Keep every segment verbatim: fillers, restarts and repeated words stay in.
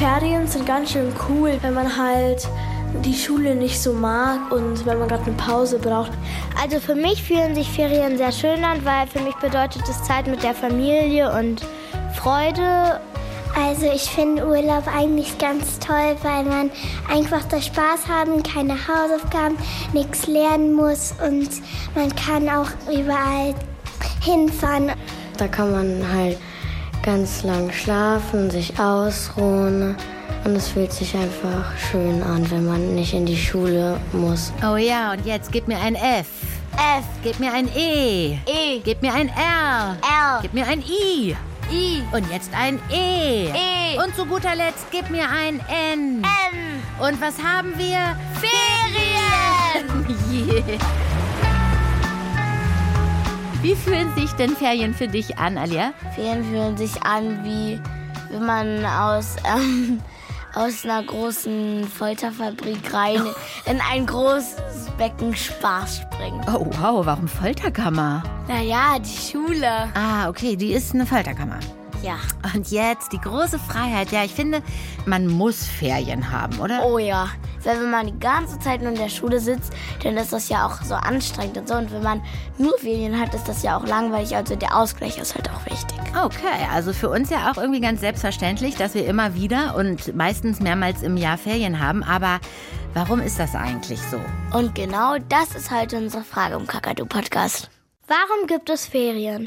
Ferien sind ganz schön cool, wenn man halt die Schule nicht so mag und wenn man gerade eine Pause braucht. Also für mich fühlen sich Ferien sehr schön an, weil für mich bedeutet es Zeit mit der Familie und Freude. Also ich finde Urlaub eigentlich ganz toll, weil man einfach da Spaß haben, keine Hausaufgaben, nichts lernen muss und man kann auch überall hinfahren. Da kann man halt ganz lang schlafen, sich ausruhen und es fühlt sich einfach schön an, wenn man nicht in die Schule muss. Oh ja, und jetzt gib mir ein F. F. Gib mir ein E. E. Gib mir ein R. R. Gib mir ein I. I. Und jetzt ein E. E. Und zu guter Letzt gib mir ein N. N. Und was haben wir? Ferien! Yeah. Wie fühlen sich denn Ferien für dich an, Alia? Ferien fühlen sich an, wie wenn man aus, ähm, aus einer großen Folterfabrik rein in ein großes Becken Spaß springt. Oh, wow, warum Folterkammer? Naja, die Schule. Ah, okay, die ist eine Folterkammer. Ja. Und jetzt die große Freiheit. Ja, ich finde, man muss Ferien haben, oder? Oh ja. Weil wenn man die ganze Zeit nur in der Schule sitzt, dann ist das ja auch so anstrengend und so. Und wenn man nur Ferien hat, ist das ja auch langweilig. Also der Ausgleich ist halt auch wichtig. Okay, also für uns ja auch irgendwie ganz selbstverständlich, dass wir immer wieder und meistens mehrmals im Jahr Ferien haben. Aber warum ist das eigentlich so? Und genau das ist heute unsere Frage im Kakadu-Podcast. Warum gibt es Ferien?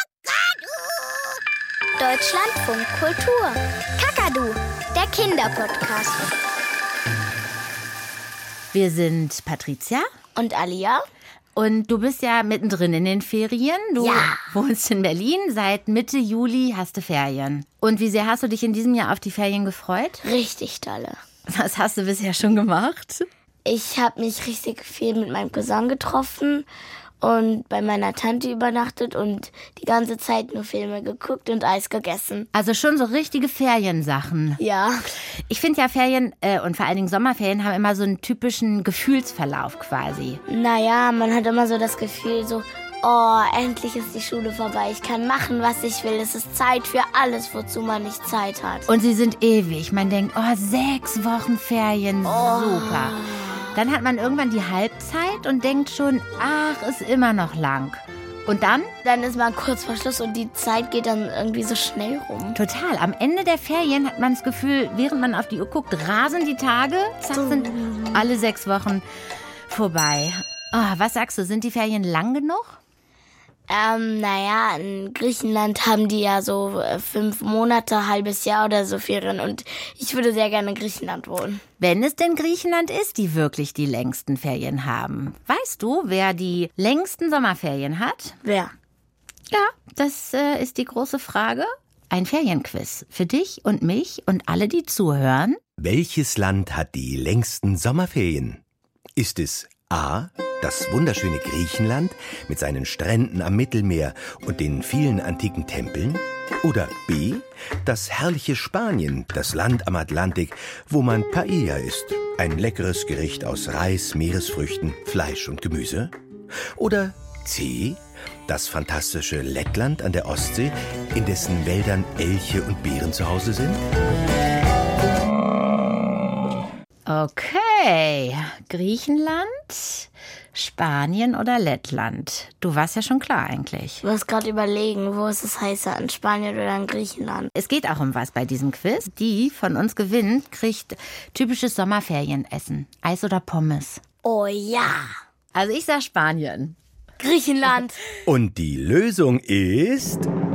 Deutschlandfunk Kultur. Kakadu, der Kinderpodcast. Wir sind Patricia Und Alia? und du bist ja mittendrin in den Ferien. Du Ja. wohnst in Berlin. Seit Mitte Juli hast du Ferien. Und wie sehr hast du dich in diesem Jahr auf die Ferien gefreut? Richtig dolle. Was hast du bisher schon gemacht? Ich habe mich richtig viel mit meinem Cousin getroffen und bei meiner Tante übernachtet und die ganze Zeit nur Filme geguckt und Eis gegessen. Also schon so richtige Feriensachen. Ja. Ich finde ja Ferien äh, und vor allen Dingen Sommerferien haben immer so einen typischen Gefühlsverlauf quasi. Naja, man hat immer so das Gefühl so, oh, endlich ist die Schule vorbei. Ich kann machen, was ich will. Es ist Zeit für alles, wozu man nicht Zeit hat. Und sie sind ewig. Man denkt, oh, sechs Wochen Ferien, super. Dann hat man irgendwann die Halbzeit und denkt schon, ach, ist immer noch lang. Und dann? Dann ist man kurz vor Schluss und die Zeit geht dann irgendwie so schnell rum. Total. Am Ende der Ferien hat man das Gefühl, während man auf die Uhr guckt, rasen die Tage. Zack, sind alle sechs Wochen vorbei. Oh, was sagst du, sind die Ferien lang genug? Ähm, naja, in Griechenland haben die ja so äh, fünf Monate, halbes Jahr oder so Ferien und ich würde sehr gerne in Griechenland wohnen. Wenn es denn Griechenland ist, die wirklich die längsten Ferien haben. Weißt du, wer die längsten Sommerferien hat? Wer? Ja, das äh, ist die große Frage. Ein Ferienquiz für dich und mich und alle, die zuhören. Welches Land hat die längsten Sommerferien? Ist es A, das wunderschöne Griechenland mit seinen Stränden am Mittelmeer und den vielen antiken Tempeln? Oder B, das herrliche Spanien, das Land am Atlantik, wo man Paella isst, ein leckeres Gericht aus Reis, Meeresfrüchten, Fleisch und Gemüse? Oder C, das fantastische Lettland an der Ostsee, in dessen Wäldern Elche und Bären zu Hause sind? Okay, Griechenland, Spanien oder Lettland? Du warst ja schon klar eigentlich. Du musst gerade überlegen, wo ist es heißer, in Spanien oder in Griechenland? Es geht auch um was bei diesem Quiz. Die von uns gewinnt, kriegt typisches Sommerferienessen. Eis oder Pommes. Oh ja. Also ich sag Spanien. Griechenland. Und die Lösung ist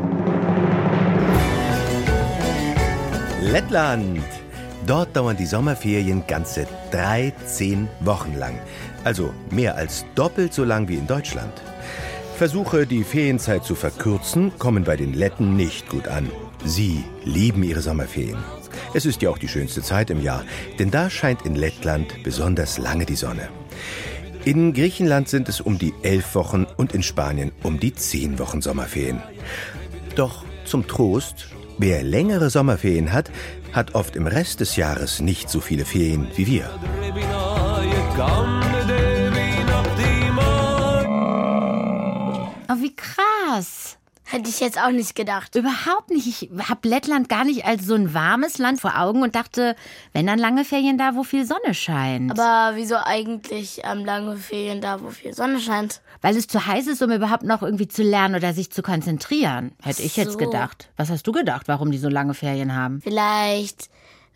Lettland. Dort dauern die Sommerferien ganze dreizehn Wochen lang. Also mehr als doppelt so lang wie in Deutschland. Versuche, die Ferienzeit zu verkürzen, kommen bei den Letten nicht gut an. Sie lieben ihre Sommerferien. Es ist ja auch die schönste Zeit im Jahr, denn da scheint in Lettland besonders lange die Sonne. In Griechenland sind es um die elf Wochen und in Spanien um die zehn Wochen Sommerferien. Doch zum Trost, wer längere Sommerferien hat, hat oft im Rest des Jahres nicht so viele Ferien wie wir. Oh, wie krass. Hätte ich jetzt auch nicht gedacht. Überhaupt nicht. Ich habe Lettland gar nicht als so ein warmes Land vor Augen und dachte, wenn dann lange Ferien da, wo viel Sonne scheint. Aber wieso eigentlich ähm, lange Ferien da, wo viel Sonne scheint? Weil es zu heiß ist, um überhaupt noch irgendwie zu lernen oder sich zu konzentrieren. Hätte ich jetzt so. gedacht. Was hast du gedacht, warum die so lange Ferien haben? Vielleicht,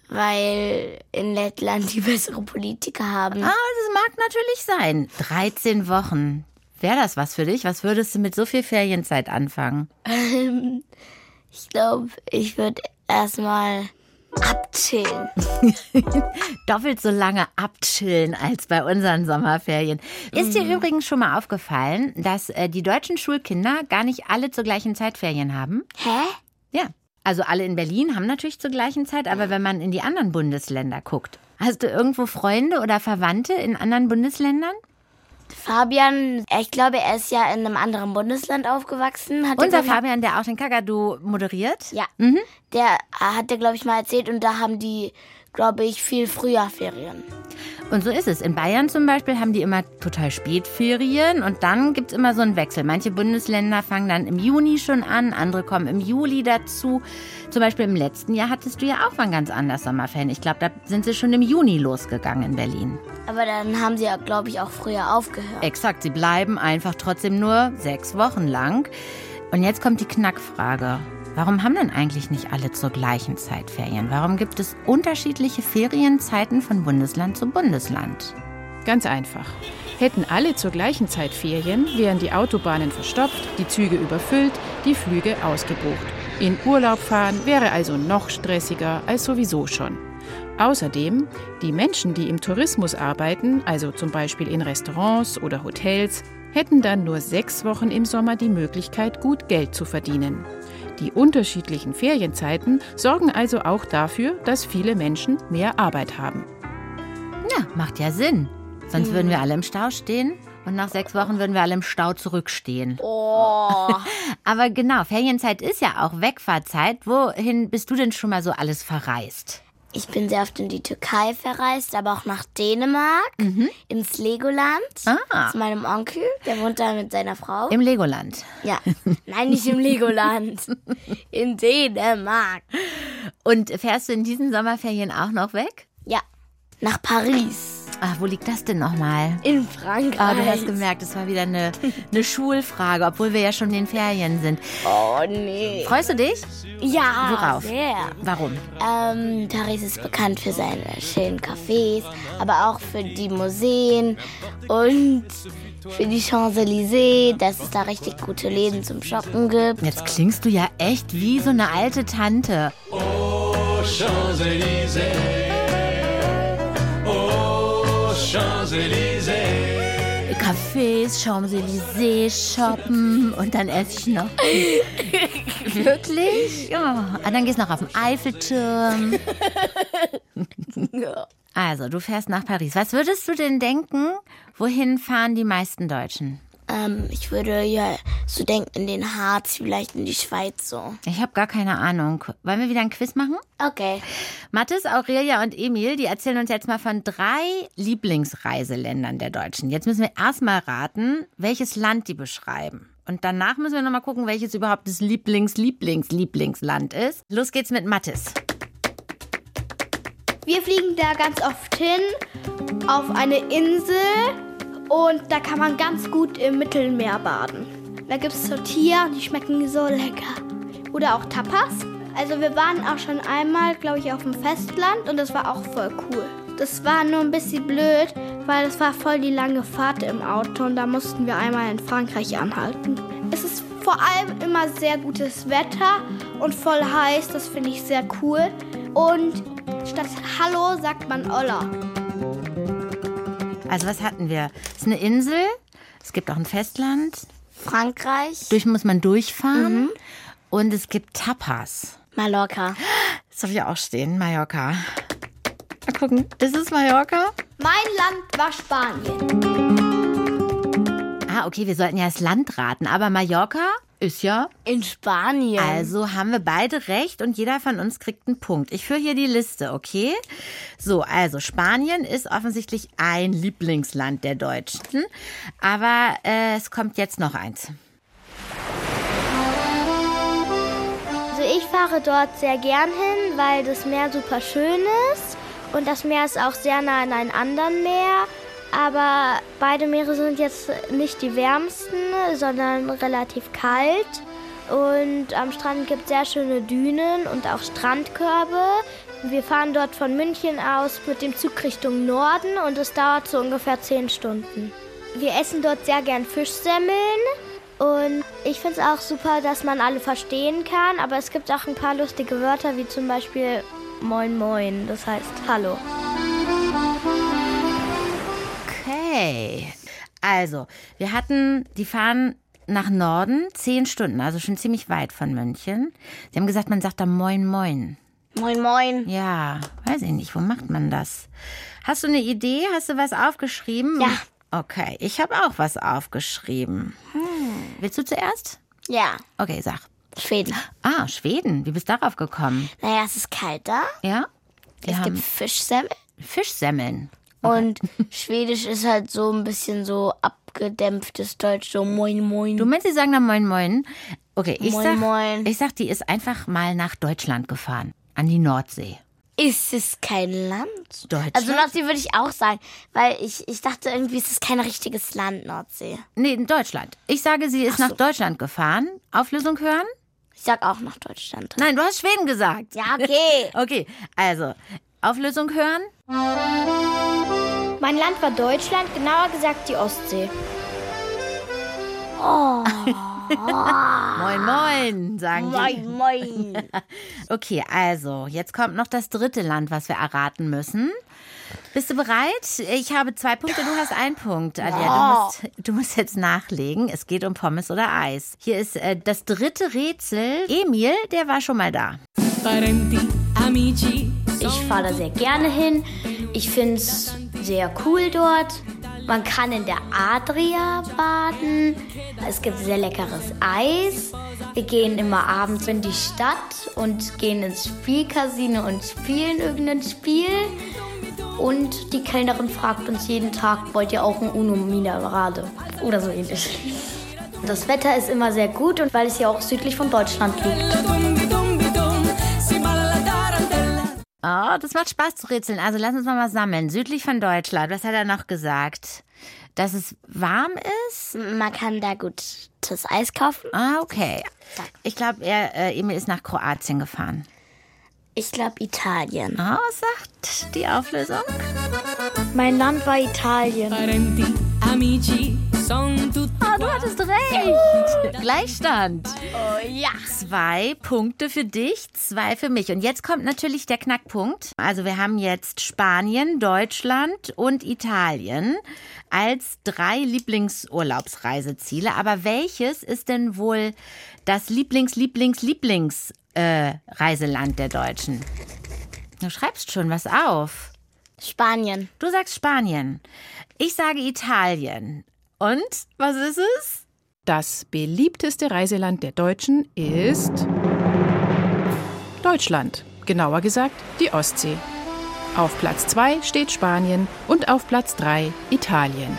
weil in Lettland die bessere Politiker haben. Ah, das mag natürlich sein. dreizehn Wochen. Wäre das was für dich? Was würdest du mit so viel Ferienzeit anfangen? Ähm, ich glaube, ich würde erstmal abchillen. Doppelt so lange abchillen als bei unseren Sommerferien. Ist dir übrigens schon mal aufgefallen, dass äh, die deutschen Schulkinder gar nicht alle zur gleichen Zeit Ferien haben? Hä? Ja. Also alle in Berlin haben natürlich zur gleichen Zeit, aber wenn man in die anderen Bundesländer guckt. Hast du irgendwo Freunde oder Verwandte in anderen Bundesländern? Fabian, ich glaube, er ist ja in einem anderen Bundesland aufgewachsen. Hat Unser der, glaub Fabian, der auch den Kakadu moderiert? ich, Ja, Mhm. der hat der, glaube ich, mal erzählt und da haben die, glaube ich, viel früher Ferien. Und so ist es. In Bayern zum Beispiel haben die immer total spät Ferien und dann gibt es immer so einen Wechsel. Manche Bundesländer fangen dann im Juni schon an, andere kommen im Juli dazu. Zum Beispiel im letzten Jahr hattest du ja auch mal ganz anders Sommerferien. Ich glaube, da sind sie schon im Juni losgegangen in Berlin. Aber dann haben sie ja, glaube ich, auch früher aufgehört. Exakt, sie bleiben einfach trotzdem nur sechs Wochen lang. Und jetzt kommt die Knackfrage. Warum haben denn eigentlich nicht alle zur gleichen Zeit Ferien? Warum gibt es unterschiedliche Ferienzeiten von Bundesland zu Bundesland? Ganz einfach. Hätten alle zur gleichen Zeit Ferien, wären die Autobahnen verstopft, die Züge überfüllt, die Flüge ausgebucht. In Urlaub fahren wäre also noch stressiger als sowieso schon. Außerdem, die Menschen, die im Tourismus arbeiten, also zum Beispiel in Restaurants oder Hotels, hätten dann nur sechs Wochen im Sommer die Möglichkeit, gut Geld zu verdienen. Die unterschiedlichen Ferienzeiten sorgen also auch dafür, dass viele Menschen mehr Arbeit haben. Ja, macht ja Sinn. Sonst würden wir alle im Stau stehen und nach sechs Wochen würden wir alle im Stau zurückstehen. Oh. Aber genau, Ferienzeit ist ja auch Wegfahrzeit. Wohin bist du denn schon mal so alles verreist? Ich bin sehr oft in die Türkei verreist, aber auch nach Dänemark, mhm. ins Legoland, Ah. zu meinem Onkel, der wohnt da mit seiner Frau. Im Legoland. Ja, nein, nicht im Legoland, in Dänemark. Und fährst du in diesen Sommerferien auch noch weg? Ja, nach Paris. Ach, wo liegt das denn nochmal? In Frankreich. Ah, du hast gemerkt, es war wieder eine, eine Schulfrage, obwohl wir ja schon in den Ferien sind. Oh, nee. Freust du dich? Ja, Worauf? sehr. Warum? Ähm, Paris ist bekannt für seine schönen Cafés, aber auch für die Museen und für die Champs-Élysées, dass es da richtig gute Läden zum Shoppen gibt. Jetzt klingst du ja echt wie so eine alte Tante. Oh, Champs-Élysées. Oh, Champs-Élysées. Cafés, Champs-Élysées, shoppen und dann esse ich noch. Wirklich? Ja. Und dann gehst du noch auf den Eiffelturm. Also, du fährst nach Paris. Was würdest du denn denken, wohin fahren die meisten Deutschen? Ähm, ich würde ja so denken, in den Harz, vielleicht in die Schweiz so. Ich habe gar keine Ahnung. Wollen wir wieder ein Quiz machen? Okay. Mathis, Aurelia und Emil, die erzählen uns jetzt mal von drei Lieblingsreiseländern der Deutschen. Jetzt müssen wir erstmal raten, welches Land die beschreiben. Und danach müssen wir nochmal gucken, welches überhaupt das Lieblings-Lieblings-Lieblingsland ist. Los geht's mit Mathis. Wir fliegen da ganz oft hin, auf eine Insel und da kann man ganz gut im Mittelmeer baden. Da gibt es Tortilla und die schmecken so lecker. Oder auch Tapas. Also wir waren auch schon einmal, glaube ich, auf dem Festland und das war auch voll cool. Das war nur ein bisschen blöd, weil das war voll die lange Fahrt im Auto und da mussten wir einmal in Frankreich anhalten. Es ist vor allem immer sehr gutes Wetter und voll heiß, das finde ich sehr cool. Und statt Hallo sagt man Olla. Also was hatten wir? Es ist eine Insel, es gibt auch ein Festland. Frankreich. Durch muss man durchfahren. Mhm. Und es gibt Tapas. Mallorca. Das soll ich auch stehen, Mallorca. Mal gucken, ist es Mallorca? Mein Land war Spanien. Ah, okay, wir sollten ja das Land raten. Aber Mallorca ist ja in Spanien. Also haben wir beide recht und jeder von uns kriegt einen Punkt. Ich führe hier die Liste, okay? So, also Spanien ist offensichtlich ein Lieblingsland der Deutschen. Aber äh, es kommt jetzt noch eins. fahre dort sehr gern hin, weil das Meer super schön ist. Und das Meer ist auch sehr nah an einem anderen Meer. Aber beide Meere sind jetzt nicht die wärmsten, sondern relativ kalt. Und am Strand gibt es sehr schöne Dünen und auch Strandkörbe. Wir fahren dort von München aus mit dem Zug Richtung Norden und es dauert so ungefähr zehn Stunden. Wir essen dort sehr gern Fischsemmeln und ich finde es auch super, dass man alle verstehen kann. Aber es gibt auch ein paar lustige Wörter, wie zum Beispiel Moin Moin, das heißt Hallo. Okay, also wir hatten, die fahren nach Norden zehn Stunden, also schon ziemlich weit von München. Sie haben gesagt, man sagt da Moin Moin. Moin Moin. Ja, weiß ich nicht, wo macht man das? Hast du eine Idee? Hast du was aufgeschrieben? Ja. Okay, ich habe auch was aufgeschrieben. Hm. Willst du zuerst? Ja. Okay, sag. Schweden. Ah, Schweden. Wie bist du darauf gekommen? Naja, es ist kalt da. Ja? Die es haben gibt Fischsemmeln. Fischsemmeln. Okay. Und Schwedisch ist halt so ein bisschen so abgedämpftes Deutsch, so Moin Moin. Du meinst, sie sagen dann Moin Moin? Okay, ich Moin, sag, moin. ich sag, die ist einfach mal nach Deutschland gefahren. An die Nordsee. Ist es kein Land? Deutschland? Also Nordsee würde ich auch sagen, weil ich, ich dachte irgendwie, ist es kein richtiges Land, Nordsee. Nee, in Deutschland. Ich sage, sie ist Ach so. nach Deutschland gefahren. Auflösung hören? Ich sag auch nach Deutschland. Nein, du hast Schweden gesagt. Ja, okay. Okay, also, Auflösung hören? Mein Land war Deutschland, genauer gesagt die Ostsee. Oh. Moin, moin, sagen die. Moin, moin. Okay, also, jetzt kommt noch das dritte Land, was wir erraten müssen. Bist du bereit? Ich habe zwei Punkte, du hast einen Punkt. Alia, du musst, du musst jetzt nachlegen. Es geht um Pommes oder Eis. Hier ist äh, das dritte Rätsel. Emil, der war schon mal da. Ich fahre da sehr gerne hin. Ich finde es sehr cool dort. Man kann in der Adria baden. Es gibt sehr leckeres Eis. Wir gehen immer abends in die Stadt und gehen ins Spielcasino und spielen irgendein Spiel. Und die Kellnerin fragt uns jeden Tag, wollt ihr auch ein Uno Minerade oder so ähnlich. Das Wetter ist immer sehr gut und weil es ja auch südlich von Deutschland liegt. Oh, das macht Spaß zu rätseln. Also lass uns mal mal sammeln. Südlich von Deutschland, was hat er noch gesagt? Dass es warm ist? Man kann da gutes Eis kaufen. Ah, okay. Ich glaube, er, äh, Emil ist nach Kroatien gefahren. Ich glaube Italien. Ah, was sagt die Auflösung? Mein Land war Italien. Ah, du hattest recht. Gleichstand. Oh ja. Zwei Punkte für dich, zwei für mich. Und jetzt kommt natürlich der Knackpunkt. Also wir haben jetzt Spanien, Deutschland und Italien als drei Lieblingsurlaubsreiseziele. Aber welches ist denn wohl das Lieblings, Lieblings, Lieblings äh, Reiseland der Deutschen? Du schreibst schon was auf. Spanien. Du sagst Spanien. Ich sage Italien. Und was ist es? Das beliebteste Reiseland der Deutschen ist Deutschland. Genauer gesagt die Ostsee. Auf Platz zwei steht Spanien und auf Platz drei Italien.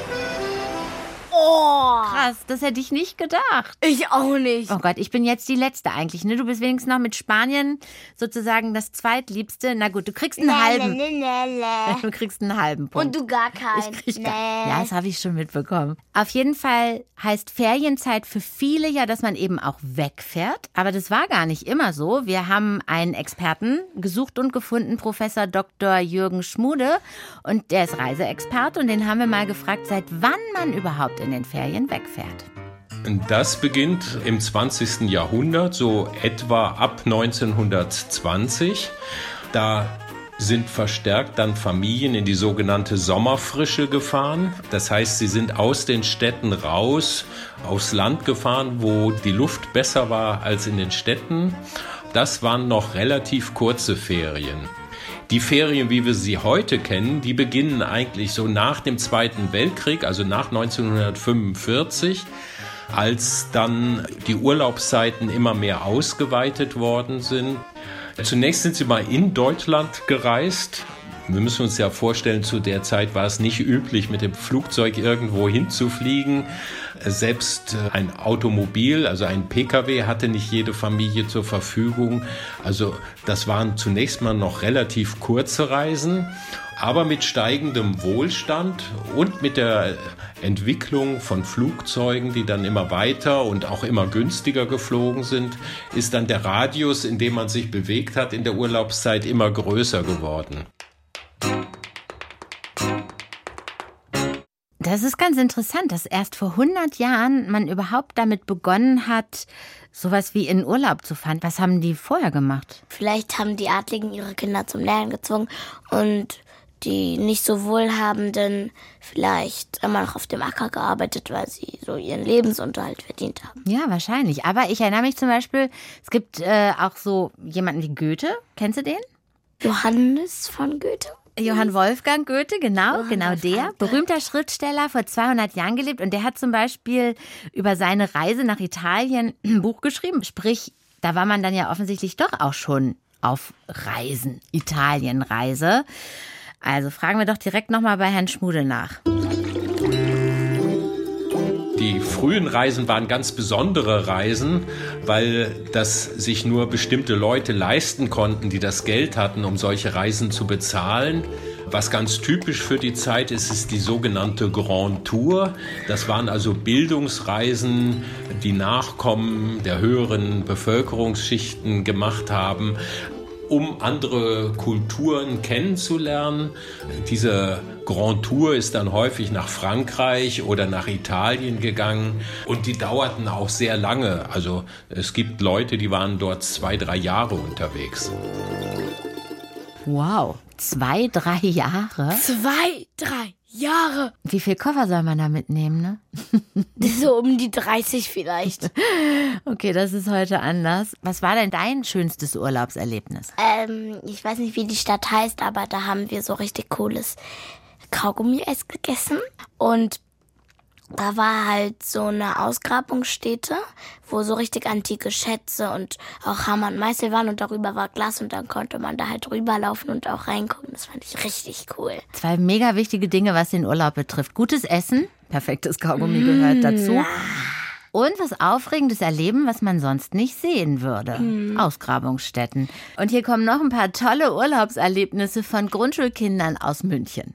Oh, Krass, das hätte ich nicht gedacht. ich auch nicht. Oh Gott, ich bin jetzt die Letzte eigentlich. Ne? Du bist wenigstens noch mit Spanien sozusagen das Zweitliebste. Na gut, du kriegst einen halben. Nee, nee, nee. Du kriegst einen halben Punkt. Und du gar keinen. Ich krieg nee. gar, ja, das habe ich schon mitbekommen. Auf jeden Fall heißt Ferienzeit für viele ja, dass man eben auch wegfährt. Aber das war gar nicht immer so. Wir haben einen Experten gesucht und gefunden, Professor Doktor Jürgen Schmude. Und der ist Reiseexperte. Und den haben wir mal gefragt, seit wann man überhaupt in den Ferien wegfährt. Das beginnt im zwanzigsten Jahrhundert, so etwa ab neunzehnhundertzwanzig. Da sind verstärkt dann Familien in die sogenannte Sommerfrische gefahren. Das heißt, sie sind aus den Städten raus, aufs Land gefahren, wo die Luft besser war als in den Städten. Das waren noch relativ kurze Ferien. Die Ferien, wie wir sie heute kennen, die beginnen eigentlich so nach dem Zweiten Weltkrieg, also nach neunzehnhundertfünfundvierzig, als dann die Urlaubszeiten immer mehr ausgeweitet worden sind. Zunächst sind sie mal in Deutschland gereist, Wir müssen uns ja vorstellen, zu der Zeit war es nicht üblich, mit dem Flugzeug irgendwo hinzufliegen. Selbst ein Automobil, also ein Pkw, hatte nicht jede Familie zur Verfügung. Also das waren zunächst mal noch relativ kurze Reisen. Aber mit steigendem Wohlstand und mit der Entwicklung von Flugzeugen, die dann immer weiter und auch immer günstiger geflogen sind, ist dann der Radius, in dem man sich bewegt hat, in der Urlaubszeit immer größer geworden. Das ist ganz interessant, dass erst vor hundert Jahren man überhaupt damit begonnen hat, sowas wie in Urlaub zu fahren. Was haben die vorher gemacht? Vielleicht haben die Adligen ihre Kinder zum Lernen gezwungen und die nicht so Wohlhabenden vielleicht immer noch auf dem Acker gearbeitet, weil sie so ihren Lebensunterhalt verdient haben. Ja, wahrscheinlich. Aber ich erinnere mich zum Beispiel, es gibt äh, auch so jemanden wie Goethe. Kennst du den? Johannes von Goethe. Johann Wolfgang Goethe, genau, Johann genau der. Wolfgang. Berühmter Schriftsteller, vor zweihundert Jahren gelebt. Und der hat zum Beispiel über seine Reise nach Italien ein Buch geschrieben. Sprich, da war man dann ja offensichtlich doch auch schon auf Reisen, Italienreise. Also fragen wir doch direkt nochmal bei Herrn Schmude nach. Die frühen Reisen waren ganz besondere Reisen, weil das sich nur bestimmte Leute leisten konnten, die das Geld hatten, um solche Reisen zu bezahlen. Was ganz typisch für die Zeit ist, ist die sogenannte Grand Tour. Das waren also Bildungsreisen, die Nachkommen der höheren Bevölkerungsschichten gemacht haben, um andere Kulturen kennenzulernen. Diese Grand Tour ist dann häufig nach Frankreich oder nach Italien gegangen und die dauerten auch sehr lange. Also es gibt Leute, die waren dort zwei, drei Jahre unterwegs. Wow, zwei, drei Jahre? Zwei, drei Jahre. Wie viel Koffer soll man da mitnehmen, ne? So um die dreißig vielleicht. Okay, das ist heute anders. Was war denn dein schönstes Urlaubserlebnis? Ähm, ich weiß nicht, wie die Stadt heißt, aber da haben wir so richtig cooles Kaugummi-Eis gegessen. Und da war halt so eine Ausgrabungsstätte, wo so richtig antike Schätze und auch Hammer und Meißel waren und darüber war Glas und dann konnte man da halt rüberlaufen und auch reingucken. Das fand ich richtig cool. Zwei mega wichtige Dinge, was den Urlaub betrifft. Gutes Essen, perfektes Kaugummi gehört dazu. Und was Aufregendes erleben, was man sonst nicht sehen würde. Hm. Ausgrabungsstätten. Und hier kommen noch ein paar tolle Urlaubserlebnisse von Grundschulkindern aus München.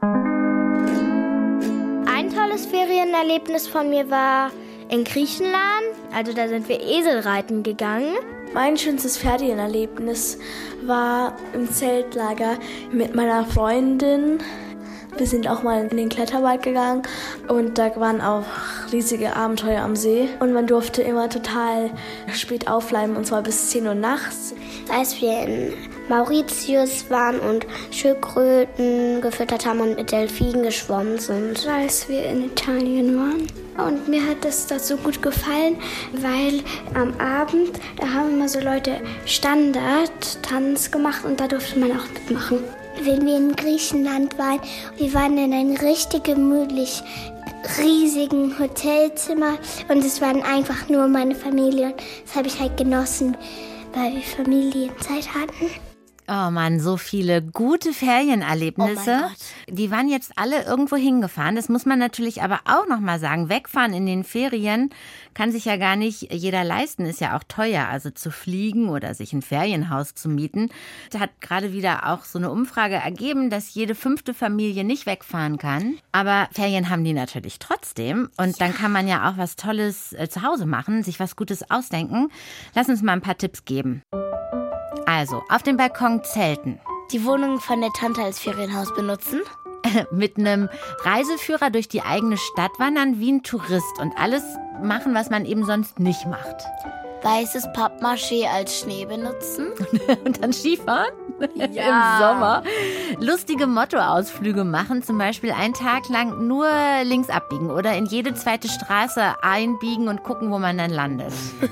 Ein tolles Ferienerlebnis von mir war in Griechenland. Also da sind wir Eselreiten gegangen. Mein schönstes Ferienerlebnis war im Zeltlager mit meiner Freundin. Wir sind auch mal in den Kletterwald gegangen und da waren auch riesige Abenteuer am See. Und man durfte immer total spät aufbleiben, und zwar bis zehn Uhr nachts. Als wir in Mauritius waren und Schildkröten gefüttert haben und mit Delfinen geschwommen sind. Als wir in Italien waren. Und mir hat das da so gut gefallen, weil am Abend, da haben immer so Leute Standard-Tanz gemacht und da durfte man auch mitmachen. Wenn wir in Griechenland waren, wir waren in einem richtig gemütlich riesigen Hotelzimmer und es waren einfach nur meine Familie. Und das habe ich halt genossen, weil wir Familienzeit hatten. Oh Mann, so viele gute Ferienerlebnisse. Oh mein Gott. Die waren jetzt alle irgendwo hingefahren. Das muss man natürlich aber auch noch mal sagen. Wegfahren in den Ferien kann sich ja gar nicht jeder leisten. Ist ja auch teuer, also zu fliegen oder sich ein Ferienhaus zu mieten. Da hat gerade wieder auch so eine Umfrage ergeben, dass jede fünfte Familie nicht wegfahren kann. Aber Ferien haben die natürlich trotzdem. Und dann kann man ja auch was Tolles äh, zu Hause machen, sich was Gutes ausdenken. Lass uns mal ein paar Tipps geben. Also, auf dem Balkon zelten. Die Wohnung von der Tante als Ferienhaus benutzen. Mit einem Reiseführer durch die eigene Stadt wandern wie ein Tourist und alles machen, was man eben sonst nicht macht. Weißes Pappmaché als Schnee benutzen. Und dann Skifahren? Ja. Im Sommer. Lustige Mottoausflüge machen, zum Beispiel einen Tag lang nur links abbiegen oder in jede zweite Straße einbiegen und gucken, wo man dann landet.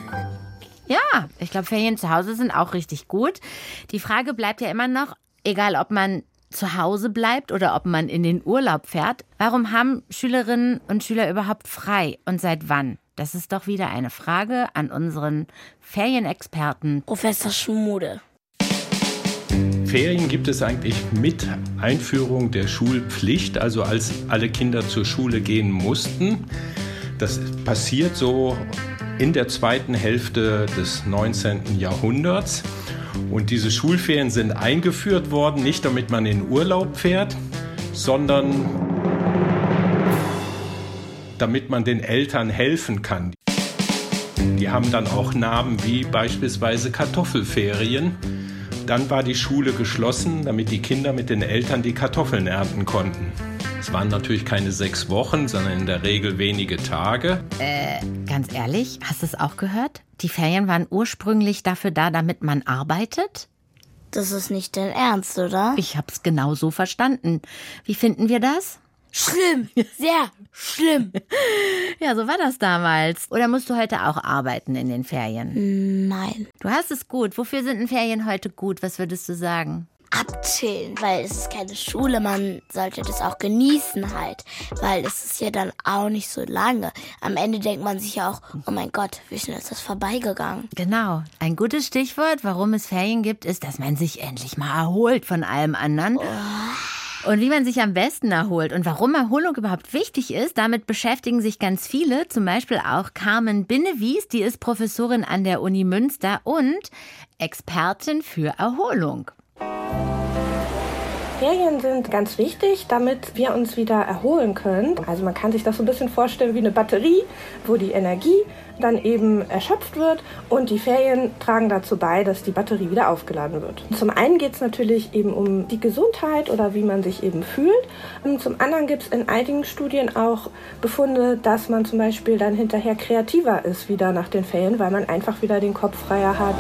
Ja, ich glaube, Ferien zu Hause sind auch richtig gut. Die Frage bleibt ja immer noch, egal ob man zu Hause bleibt oder ob man in den Urlaub fährt, warum haben Schülerinnen und Schüler überhaupt frei und seit wann? Das ist doch wieder eine Frage an unseren Ferienexperten Professor Schmude. Ferien gibt es eigentlich mit Einführung der Schulpflicht, also als alle Kinder zur Schule gehen mussten. Das passiert so in der zweiten Hälfte des neunzehnten Jahrhunderts. Und diese Schulferien sind eingeführt worden, nicht damit man in Urlaub fährt, sondern damit man den Eltern helfen kann. Die haben dann auch Namen wie beispielsweise Kartoffelferien. Dann war die Schule geschlossen, damit die Kinder mit den Eltern die Kartoffeln ernten konnten. Es waren natürlich keine sechs Wochen, sondern in der Regel wenige Tage. Äh, ganz ehrlich, hast du es auch gehört? Die Ferien waren ursprünglich dafür da, damit man arbeitet? Das ist nicht dein Ernst, oder? Ich hab's genau so verstanden. Wie finden wir das? Schlimm, sehr schlimm. Ja, so war das damals. Oder musst du heute auch arbeiten in den Ferien? Nein. Du hast es gut. Wofür sind denn Ferien heute gut? Was würdest du sagen? Abchillen, weil es ist keine Schule, man sollte das auch genießen halt, weil es ist ja dann auch nicht so lange. Am Ende denkt man sich ja auch, oh mein Gott, wie schnell ist das vorbeigegangen. Genau, ein gutes Stichwort, warum es Ferien gibt, ist, dass man sich endlich mal erholt von allem anderen. Oh. Und wie man sich am besten erholt und warum Erholung überhaupt wichtig ist, damit beschäftigen sich ganz viele, zum Beispiel auch Carmen Binnewies, die ist Professorin an der Uni Münster und Expertin für Erholung. Ferien sind ganz wichtig, damit wir uns wieder erholen können. Also man kann sich das so ein bisschen vorstellen wie eine Batterie, wo die Energie dann eben erschöpft wird und die Ferien tragen dazu bei, dass die Batterie wieder aufgeladen wird. Zum einen geht es natürlich eben um die Gesundheit oder wie man sich eben fühlt. Und zum anderen gibt es in einigen Studien auch Befunde, dass man zum Beispiel dann hinterher kreativer ist wieder nach den Ferien, weil man einfach wieder den Kopf freier hat.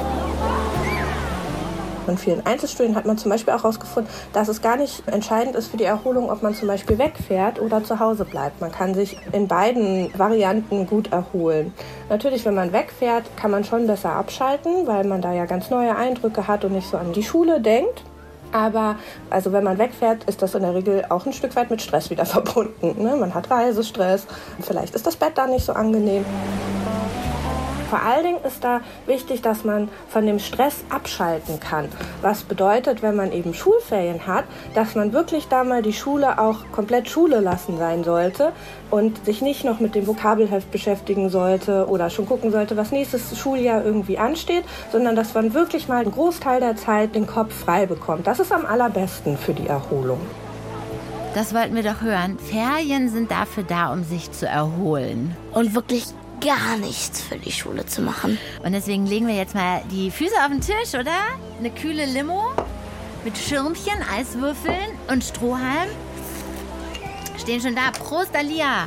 In vielen Einzelstudien hat man zum Beispiel auch herausgefunden, dass es gar nicht entscheidend ist für die Erholung, ob man zum Beispiel wegfährt oder zu Hause bleibt. Man kann sich in beiden Varianten gut erholen. Natürlich, wenn man wegfährt, kann man schon besser abschalten, weil man da ja ganz neue Eindrücke hat und nicht so an die Schule denkt. Aber also wenn man wegfährt, ist das in der Regel auch ein Stück weit mit Stress wieder verbunden. Ne? Man hat Reisestress, vielleicht ist das Bett da nicht so angenehm. Vor allen Dingen ist da wichtig, dass man von dem Stress abschalten kann. Was bedeutet, wenn man eben Schulferien hat, dass man wirklich da mal die Schule auch komplett Schule lassen sein sollte und sich nicht noch mit dem Vokabelheft beschäftigen sollte oder schon gucken sollte, was nächstes Schuljahr irgendwie ansteht, sondern dass man wirklich mal einen Großteil der Zeit den Kopf frei bekommt. Das ist am allerbesten für die Erholung. Das wollten wir doch hören. Ferien sind dafür da, um sich zu erholen. Und wirklich gar nichts für die Schule zu machen. Und deswegen legen wir jetzt mal die Füße auf den Tisch, oder? Eine kühle Limo mit Schirmchen, Eiswürfeln und Strohhalm. Stehen schon da. Prost, Alia.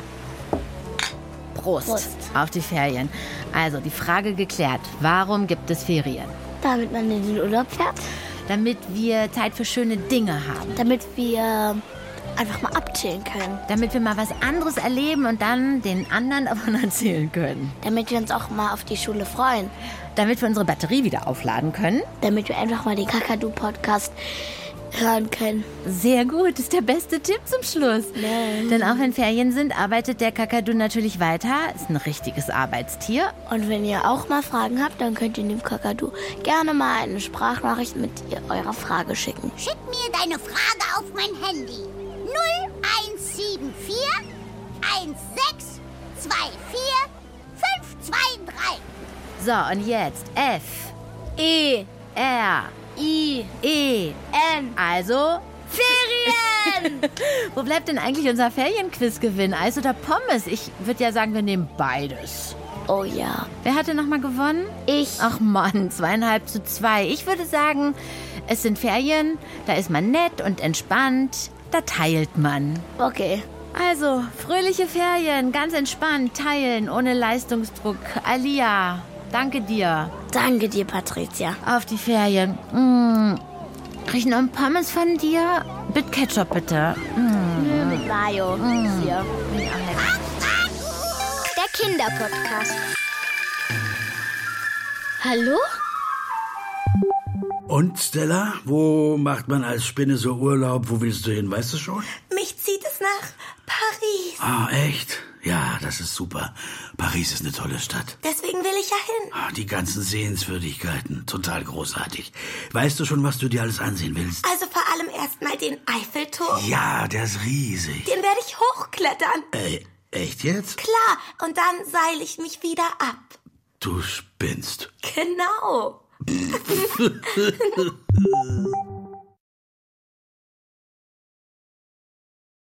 Prost. Prost auf die Ferien. Also, die Frage geklärt. Warum gibt es Ferien? Damit man in den Urlaub fährt. Damit wir Zeit für schöne Dinge haben. Damit wir einfach mal abchillen können. Damit wir mal was anderes erleben und dann den anderen davon erzählen können. Damit wir uns auch mal auf die Schule freuen. Damit wir unsere Batterie wieder aufladen können. Damit wir einfach mal den Kakadu-Podcast hören können. Sehr gut, das ist der beste Tipp zum Schluss. Nee. Denn auch wenn Ferien sind, arbeitet der Kakadu natürlich weiter. Ist ein richtiges Arbeitstier. Und wenn ihr auch mal Fragen habt, dann könnt ihr dem Kakadu gerne mal eine Sprachnachricht mit eurer Frage schicken. Schick mir deine Frage auf mein Handy. null eins sieben vier eins sechs zwei vier fünf zwei drei. So, und jetzt F, E, R, I, E, N. Also Ferien! Wo bleibt denn eigentlich unser Ferienquizgewinn? Eis oder Pommes? Ich würde ja sagen, wir nehmen beides. Oh ja. Wer hatte nochmal gewonnen? Ich. Ach Mann, zweieinhalb zu zwei. Ich würde sagen, es sind Ferien, da ist man nett und entspannt. Da teilt man. Okay. Also, fröhliche Ferien, ganz entspannt, teilen, ohne Leistungsdruck. Alia, danke dir. Danke dir, Patricia. Auf die Ferien. Mmh. Krieg ich noch ein Pommes von dir? Mit Ketchup, bitte. Mmh. Nö, mit Mayo. Mmh. Hier. Der Kinderpodcast. Hallo? Und, Stella, wo macht man als Spinne so Urlaub? Wo willst du hin, weißt du schon? Mich zieht es nach Paris. Ah, echt? Ja, das ist super. Paris ist eine tolle Stadt. Deswegen will ich ja hin. Die ganzen Sehenswürdigkeiten, total großartig. Weißt du schon, was du dir alles ansehen willst? Also vor allem erstmal den Eiffelturm. Ja, der ist riesig. Den werde ich hochklettern. Ey, echt jetzt? Klar, und dann seile ich mich wieder ab. Du spinnst. Genau.